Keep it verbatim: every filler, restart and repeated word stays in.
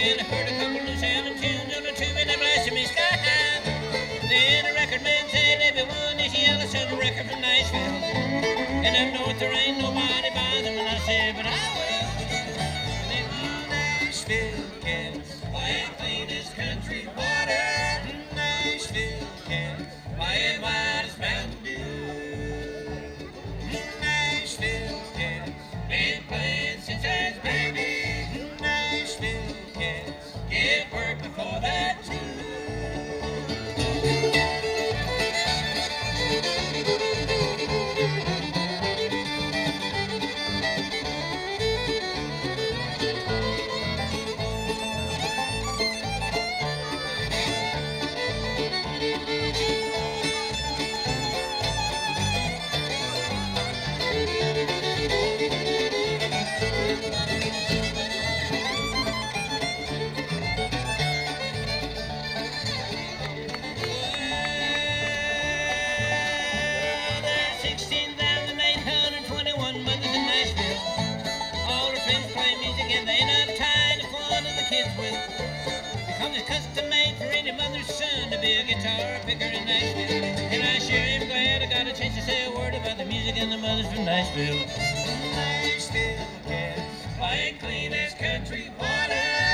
Well, I heard a couple of sounding tunes on the tube in the blasphemy sky. Then the record man said everyone is yelling, sell a record from Nashville. And up north there ain't nobody buys them, and I said, but I will. And in Nashville cats, playing clean as country water. Nashville cats, playing white as Mountain Dew. Nashville cats, been playing since I was baby. Nashville cats, get work before that too. A guitar picker in Nashville, and I sure am glad I got a chance to say a word about the music and the mothers from Nashville. Nashville cats, playing clean as country water.